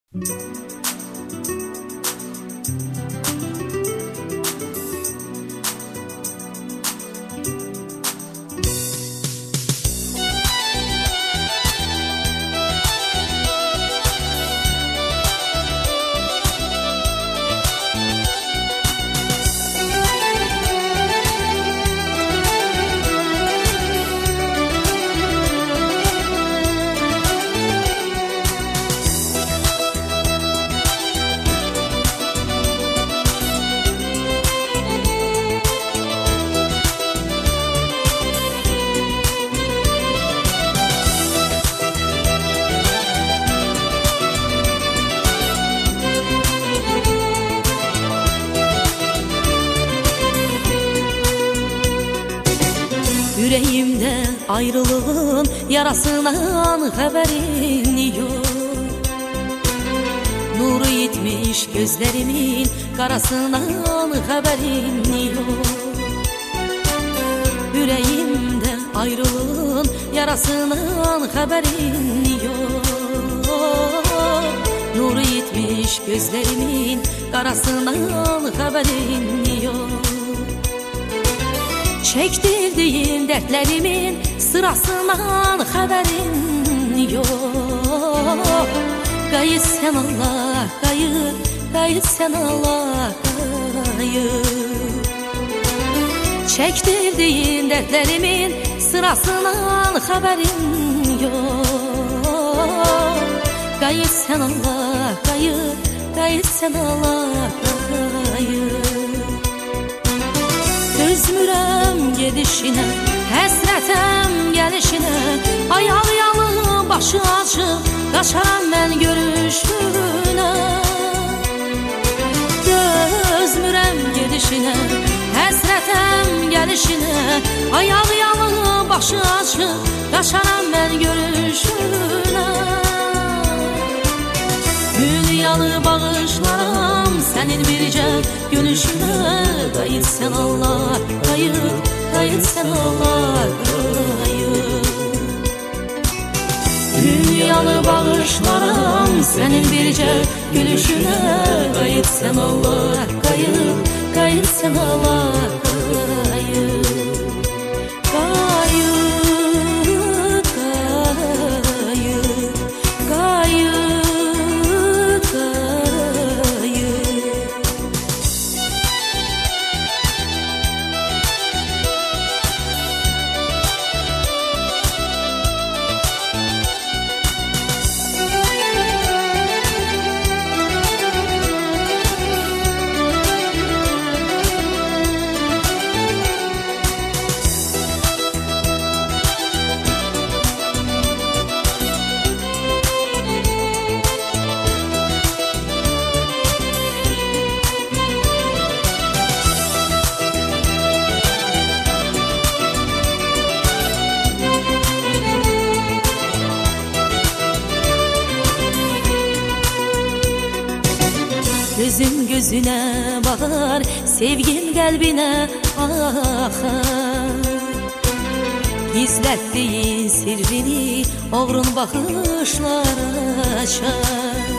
Yüreğimde ayrılığın yarasından haberin yok. Nuru yitmiş gözlerimin karasından haberin yok. Yüreğimde ayrılığın yarasından haberin yok. Nuru yitmiş gözlerimin karasından haberin yok. Çektirdiğim dertlerimin sırasından haberin yok. Gayet sen Allah, gayet sen Allah, gayet. Çektirdiğim dertlerimin sırasından haberin yok. Gayet sen Allah, gayet sen Allah, gayet. Dözmürəm gedişinə, həsrətəm gəlişinə. Ayağı yalı, başı açıq, qaçaram mən görüşünə. Dözmürəm gedişinə, həsrətəm gəlişinə. Ayağı yalı, başı açıq, qaçaram mən görüşünə. Dünyalı bağışlaram sənin bircə gülüşünə. Gayet sen Allah, gayet sen Allah, gayet. Dünyanı bağışlaram sənin bircə gülüşünə. Gayet sen Allah, gayet sen Allah, gayet. Gözüm gözüne bakar, sevgim kalbine akar. Gizlettiğin sirrini oğrun bakışlar açar.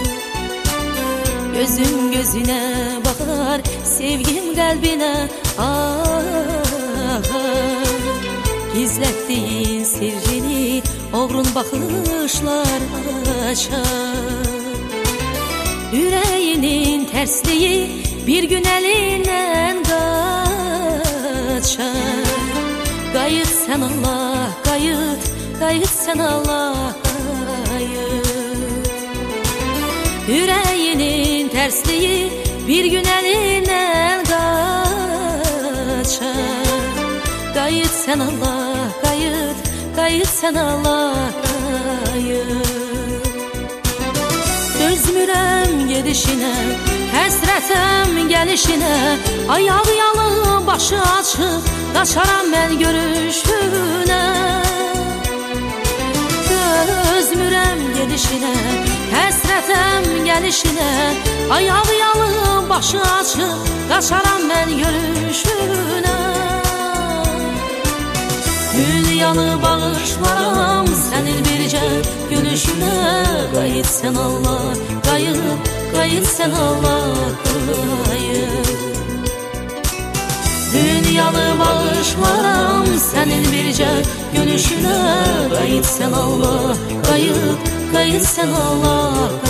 Gözüm gözüne bakar, sevgim kalbine akar. Gizlettiğin sirrini oğrun bakışlar açar. Yüreğinin tersliği bir gün elinden kaçar. Gayet sen Allah, gayet sen Allah, gayet. Yüreğinin tersliği bir gün elinden kaçar. Gayet sen Allah, gayet sen Allah, gayet. Dözmürəm gedişinə, həsrətəm gəlişinə. Ayağı yalı, başı açıq, qaçaram mən görüşünə. Dözmürəm gedişinə, həsrətəm gəlişinə. Ayağı yalı, başı açıq, qaçaram mən görüşünə. Dünyanı bağışlaram sənin bircə gülüşünə. Kayıt sen Allah, kayıt sen Allah, kayıt. Dünyanı bağışlaram senin birce gülüşüne. Kayıt sen Allah, kayıt sen Allah,